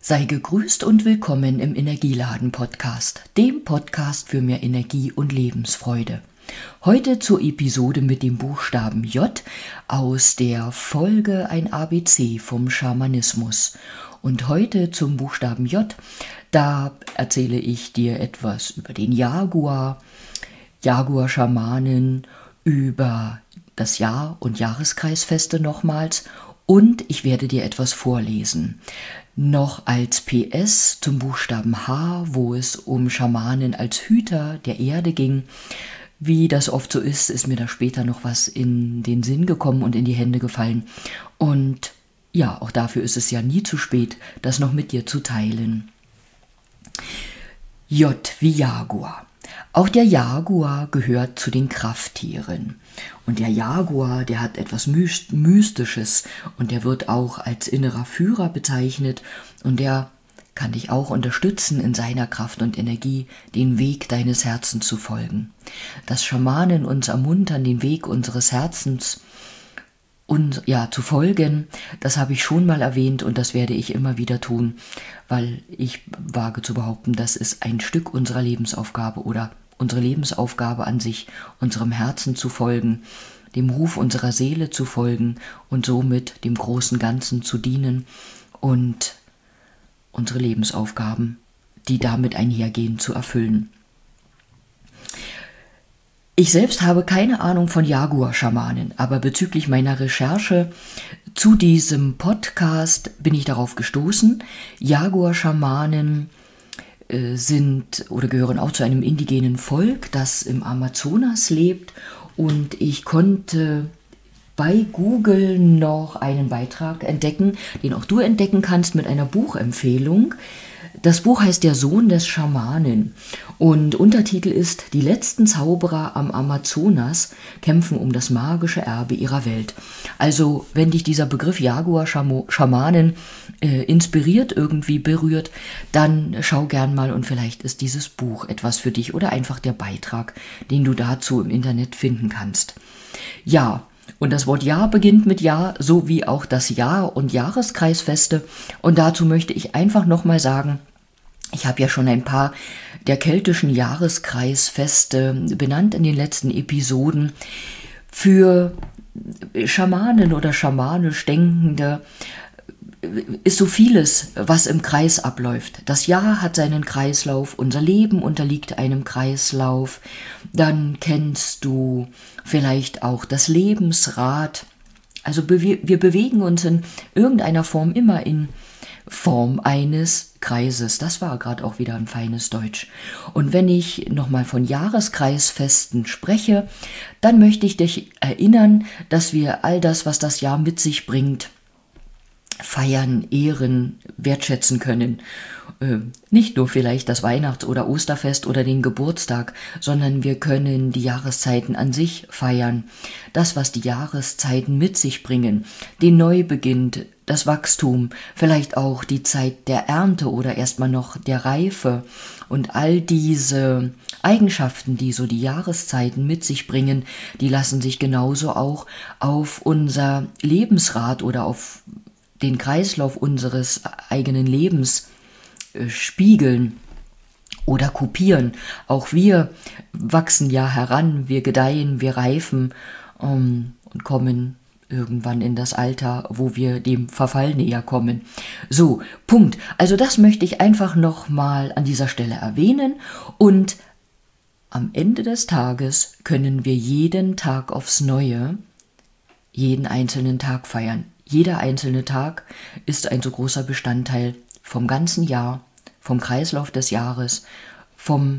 Sei gegrüßt und willkommen im Energieladen-Podcast, dem Podcast für mehr Energie und Lebensfreude. Heute zur Episode mit dem Buchstaben J aus der Folge ein ABC vom Schamanismus. Und heute zum Buchstaben J, da erzähle ich dir etwas über den Jaguar, Jaguar-Schamanen, über das Jahr- und Jahreskreisfeste nochmals und ich werde dir etwas vorlesen. Noch als PS zum Buchstaben H, wo es um Schamanen als Hüter der Erde ging. Wie das oft so ist mir da später noch was in den Sinn gekommen und in die Hände gefallen. Und ja, auch dafür ist es ja nie zu spät, das noch mit dir zu teilen. J wie Jaguar. Auch der Jaguar gehört zu den Krafttieren. Und der Jaguar, der hat etwas Mystisches und der wird auch als innerer Führer bezeichnet und der kann dich auch unterstützen, in seiner Kraft und Energie den Weg deines Herzens zu folgen. Dass Schamanen uns ermuntern, den Weg unseres Herzens zu folgen, das habe ich schon mal erwähnt und das werde ich immer wieder tun, weil ich wage zu behaupten, das ist ein Stück unserer Lebensaufgabe oder unsere Lebensaufgabe an sich, unserem Herzen zu folgen, dem Ruf unserer Seele zu folgen und somit dem großen Ganzen zu dienen und unsere Lebensaufgaben, die damit einhergehen, zu erfüllen. Ich selbst habe keine Ahnung von Jaguar-Schamanen, aber bezüglich meiner Recherche zu diesem Podcast bin ich darauf gestoßen. Jaguar-Schamanen sind oder gehören auch zu einem indigenen Volk, das im Amazonas lebt, und ich konnte bei Google noch einen Beitrag entdecken, den auch du entdecken kannst mit einer Buchempfehlung. Das Buch heißt Der Sohn des Schamanen und Untertitel ist Die letzten Zauberer am Amazonas kämpfen um das magische Erbe ihrer Welt. Also wenn dich dieser Begriff Jaguar-Schamanen inspiriert, irgendwie berührt, dann schau gern mal und vielleicht ist dieses Buch etwas für dich oder einfach der Beitrag, den du dazu im Internet finden kannst. Ja, und das Wort Jahr beginnt mit Ja, so wie auch das Jahr- und Jahreskreisfeste. Und dazu möchte ich einfach nochmal sagen, ich habe ja schon ein paar der keltischen Jahreskreisfeste benannt in den letzten Episoden. Für Schamanen oder schamanisch Denkende ist so vieles, was im Kreis abläuft. Das Jahr hat seinen Kreislauf, unser Leben unterliegt einem Kreislauf. Dann kennst du vielleicht auch das Lebensrad. Also wir bewegen uns in irgendeiner Form immer in Form eines Kreises. Das war gerade auch wieder ein feines Deutsch. Und wenn ich nochmal von Jahreskreisfesten spreche, dann möchte ich dich erinnern, dass wir all das, was das Jahr mit sich bringt, feiern, ehren, wertschätzen können. Nicht nur vielleicht das Weihnachts- oder Osterfest oder den Geburtstag, sondern wir können die Jahreszeiten an sich feiern. Das, was die Jahreszeiten mit sich bringen, den Neubeginn, das Wachstum, vielleicht auch die Zeit der Ernte oder erstmal noch der Reife und all diese Eigenschaften, die so die Jahreszeiten mit sich bringen, die lassen sich genauso auch auf unser Lebensrad oder auf den Kreislauf unseres eigenen Lebens spiegeln oder kopieren. Auch wir wachsen ja heran, wir gedeihen, wir reifen und kommen irgendwann in das Alter, wo wir dem Verfall näher kommen. So, Punkt. Also das möchte ich einfach nochmal an dieser Stelle erwähnen und am Ende des Tages können wir jeden Tag aufs Neue, jeden einzelnen Tag feiern. Jeder einzelne Tag ist ein so großer Bestandteil vom ganzen Jahr, vom Kreislauf des Jahres, vom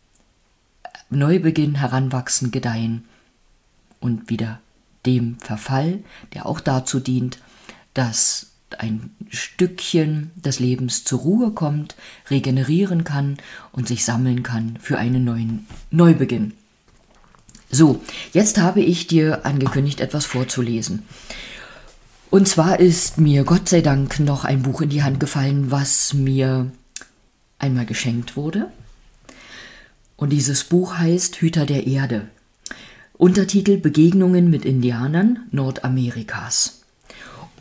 Neubeginn, Heranwachsen, Gedeihen und wieder dem Verfall, der auch dazu dient, dass ein Stückchen des Lebens zur Ruhe kommt, regenerieren kann und sich sammeln kann für einen neuen Neubeginn. So, jetzt habe ich dir angekündigt, etwas vorzulesen. Und zwar ist mir Gott sei Dank noch ein Buch in die Hand gefallen, was mir einmal geschenkt wurde. Und dieses Buch heißt Hüter der Erde. Untertitel Begegnungen mit Indianern Nordamerikas.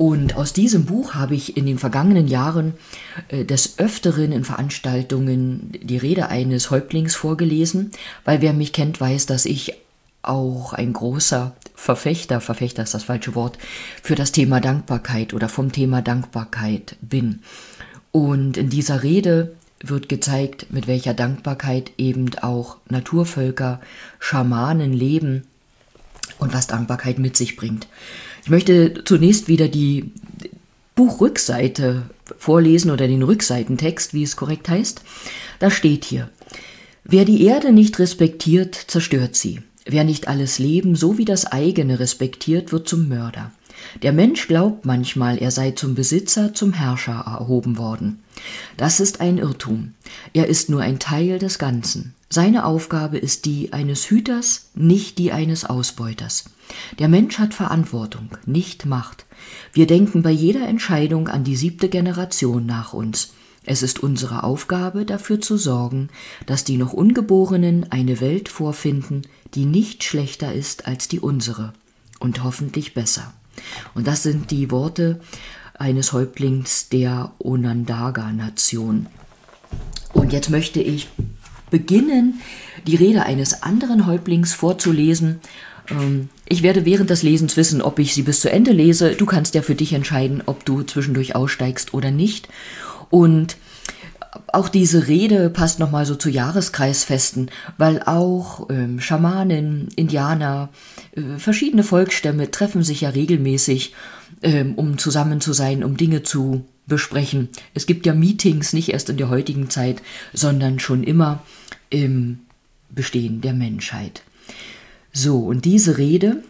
Und aus diesem Buch habe ich in den vergangenen Jahren des Öfteren in Veranstaltungen die Rede eines Häuptlings vorgelesen, weil wer mich kennt, weiß, dass ich auch ein großer Verfechter ist das falsche Wort, für das Thema Dankbarkeit oder vom Thema Dankbarkeit bin. Und in dieser Rede wird gezeigt, mit welcher Dankbarkeit eben auch Naturvölker, Schamanen leben und was Dankbarkeit mit sich bringt. Ich möchte zunächst wieder die Buchrückseite vorlesen oder den Rückseitentext, wie es korrekt heißt. Da steht hier: Wer die Erde nicht respektiert, zerstört sie. Wer nicht alles Leben so wie das eigene respektiert, wird zum Mörder. Der Mensch glaubt manchmal, er sei zum Besitzer, zum Herrscher erhoben worden. Das ist ein Irrtum. Er ist nur ein Teil des Ganzen. Seine Aufgabe ist die eines Hüters, nicht die eines Ausbeuters. Der Mensch hat Verantwortung, nicht Macht. Wir denken bei jeder Entscheidung an die 7. Generation nach uns. Es ist unsere Aufgabe, dafür zu sorgen, dass die noch Ungeborenen eine Welt vorfinden, die nicht schlechter ist als die unsere und hoffentlich besser. Und das sind die Worte eines Häuptlings der Onondaga-Nation. Und jetzt möchte ich beginnen, die Rede eines anderen Häuptlings vorzulesen. Ich werde während des Lesens wissen, ob ich sie bis zu Ende lese. Du kannst ja für dich entscheiden, ob du zwischendurch aussteigst oder nicht. Und auch diese Rede passt nochmal so zu Jahreskreisfesten, weil auch Schamanen, Indianer, verschiedene Volksstämme treffen sich ja regelmäßig, um zusammen zu sein, um Dinge zu besprechen. Es gibt ja Meetings nicht erst in der heutigen Zeit, sondern schon immer im Bestehen der Menschheit. So, und diese Rede,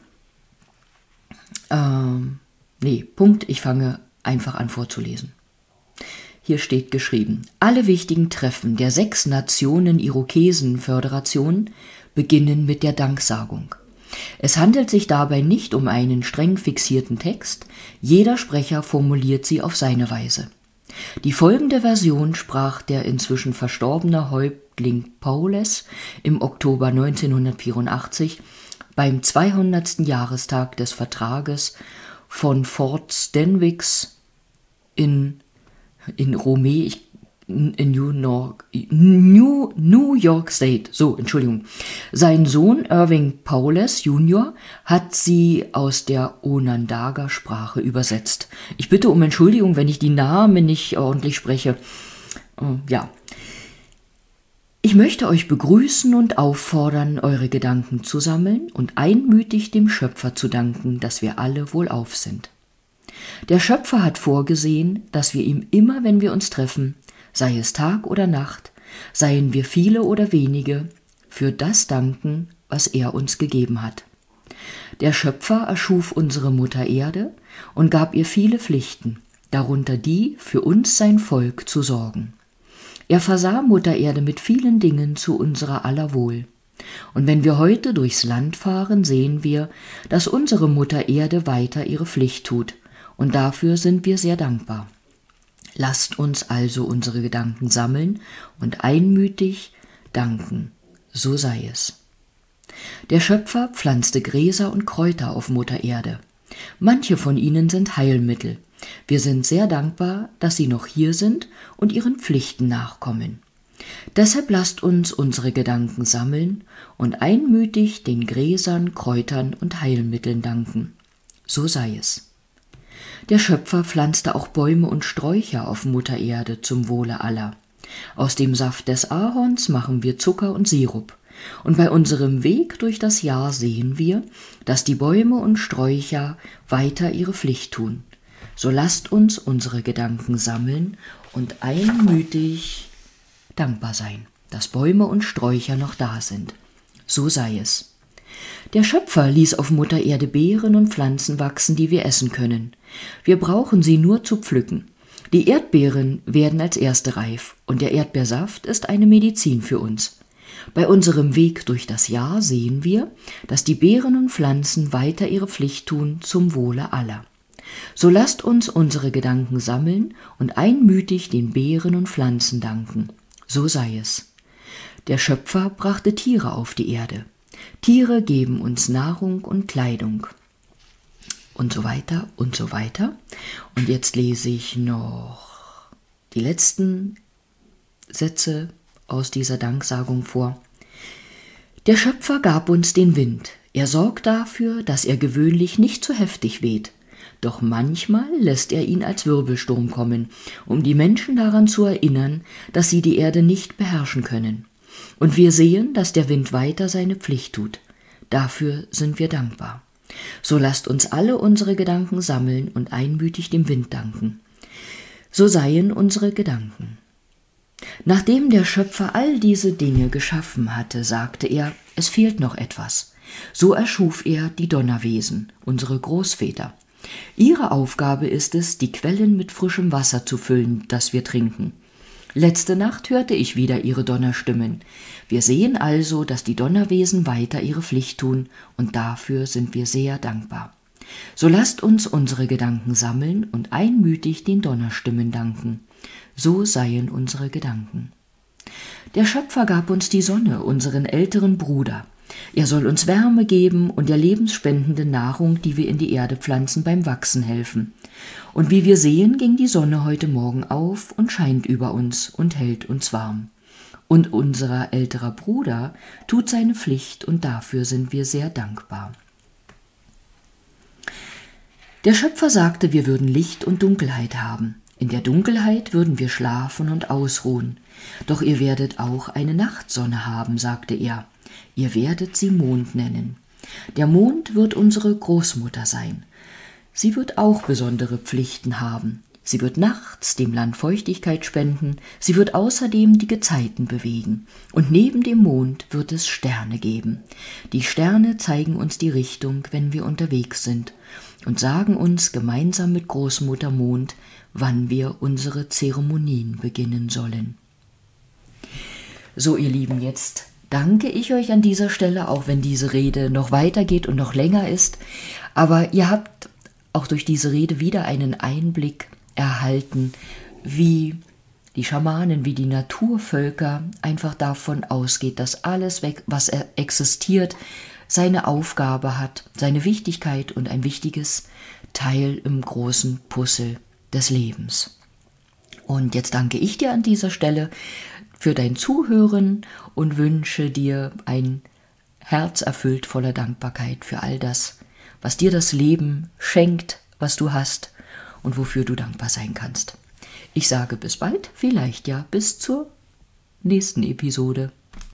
ich fange einfach an vorzulesen. Hier steht geschrieben: Alle wichtigen Treffen der 6 Nationen Irokesen-Föderation beginnen mit der Danksagung. Es handelt sich dabei nicht um einen streng fixierten Text, jeder Sprecher formuliert sie auf seine Weise. Die folgende Version sprach der inzwischen verstorbene Häuptling Paules im Oktober 1984 beim 200. Jahrestag des Vertrages von Fort Stenwix in Rome, in New York State. So, Entschuldigung. Sein Sohn Irving Paules Jr. hat sie aus der Onondaga-Sprache übersetzt. Ich bitte um Entschuldigung, wenn ich die Namen nicht ordentlich spreche. Ich möchte euch begrüßen und auffordern, eure Gedanken zu sammeln und einmütig dem Schöpfer zu danken, dass wir alle wohlauf sind. Der Schöpfer hat vorgesehen, dass wir ihm immer, wenn wir uns treffen, sei es Tag oder Nacht, seien wir viele oder wenige, für das danken, was er uns gegeben hat. Der Schöpfer erschuf unsere Mutter Erde und gab ihr viele Pflichten, darunter die, für uns sein Volk zu sorgen. Er versah Mutter Erde mit vielen Dingen zu unserer aller Wohl. Und wenn wir heute durchs Land fahren, sehen wir, dass unsere Mutter Erde weiter ihre Pflicht tut. Und dafür sind wir sehr dankbar. Lasst uns also unsere Gedanken sammeln und einmütig danken, so sei es. Der Schöpfer pflanzte Gräser und Kräuter auf Mutter Erde. Manche von ihnen sind Heilmittel. Wir sind sehr dankbar, dass sie noch hier sind und ihren Pflichten nachkommen. Deshalb lasst uns unsere Gedanken sammeln und einmütig den Gräsern, Kräutern und Heilmitteln danken. So sei es. Der Schöpfer pflanzte auch Bäume und Sträucher auf Mutter Erde zum Wohle aller. Aus dem Saft des Ahorns machen wir Zucker und Sirup. Und bei unserem Weg durch das Jahr sehen wir, dass die Bäume und Sträucher weiter ihre Pflicht tun. So lasst uns unsere Gedanken sammeln und einmütig dankbar sein, dass Bäume und Sträucher noch da sind. So sei es. Der Schöpfer ließ auf Mutter Erde Beeren und Pflanzen wachsen, die wir essen können. Wir brauchen sie nur zu pflücken. Die Erdbeeren werden als erste reif und der Erdbeersaft ist eine Medizin für uns. Bei unserem Weg durch das Jahr sehen wir, dass die Beeren und Pflanzen weiter ihre Pflicht tun zum Wohle aller. So lasst uns unsere Gedanken sammeln und einmütig den Beeren und Pflanzen danken. So sei es. Der Schöpfer brachte Tiere auf die Erde. Tiere geben uns Nahrung und Kleidung. und so weiter und so weiter. Und jetzt lese ich noch die letzten Sätze aus dieser Danksagung vor. Der Schöpfer gab uns den Wind. Er sorgt dafür, dass er gewöhnlich nicht zu heftig weht. Doch manchmal lässt er ihn als Wirbelsturm kommen, um die Menschen daran zu erinnern, dass sie die Erde nicht beherrschen können. Und wir sehen, dass der Wind weiter seine Pflicht tut. Dafür sind wir dankbar. So lasst uns alle unsere Gedanken sammeln und einmütig dem Wind danken. So seien unsere Gedanken. Nachdem der Schöpfer all diese Dinge geschaffen hatte, sagte er, es fehlt noch etwas. So erschuf er die Donnerwesen, unsere Großväter. Ihre Aufgabe ist es, die Quellen mit frischem Wasser zu füllen, das wir trinken. Letzte Nacht hörte ich wieder ihre Donnerstimmen. Wir sehen also, dass die Donnerwesen weiter ihre Pflicht tun, und dafür sind wir sehr dankbar. So lasst uns unsere Gedanken sammeln und einmütig den Donnerstimmen danken. So seien unsere Gedanken. Der Schöpfer gab uns die Sonne, unseren älteren Bruder. Er soll uns Wärme geben und der lebensspendende Nahrung, die wir in die Erde pflanzen, beim Wachsen helfen. Und wie wir sehen, ging die Sonne heute Morgen auf und scheint über uns und hält uns warm. Und unser älterer Bruder tut seine Pflicht und dafür sind wir sehr dankbar. Der Schöpfer sagte, wir würden Licht und Dunkelheit haben. In der Dunkelheit würden wir schlafen und ausruhen. Doch ihr werdet auch eine Nachtsonne haben, sagte er. Ihr werdet sie Mond nennen. Der Mond wird unsere Großmutter sein. Sie wird auch besondere Pflichten haben. Sie wird nachts dem Land Feuchtigkeit spenden. Sie wird außerdem die Gezeiten bewegen. Und neben dem Mond wird es Sterne geben. Die Sterne zeigen uns die Richtung, wenn wir unterwegs sind, und sagen uns gemeinsam mit Großmutter Mond, wann wir unsere Zeremonien beginnen sollen. So, ihr Lieben, jetzt danke ich euch an dieser Stelle, auch wenn diese Rede noch weitergeht und noch länger ist. Aber ihr habt auch durch diese Rede wieder einen Einblick erhalten, wie die Schamanen, wie die Naturvölker einfach davon ausgeht, dass alles, was existiert, seine Aufgabe hat, seine Wichtigkeit und ein wichtiges Teil im großen Puzzle des Lebens. Und jetzt danke ich dir an dieser Stelle für dein Zuhören und wünsche dir ein Herz erfüllt voller Dankbarkeit für all das, was dir das Leben schenkt, was du hast und wofür du dankbar sein kannst. Ich sage bis bald, vielleicht ja bis zur nächsten Episode.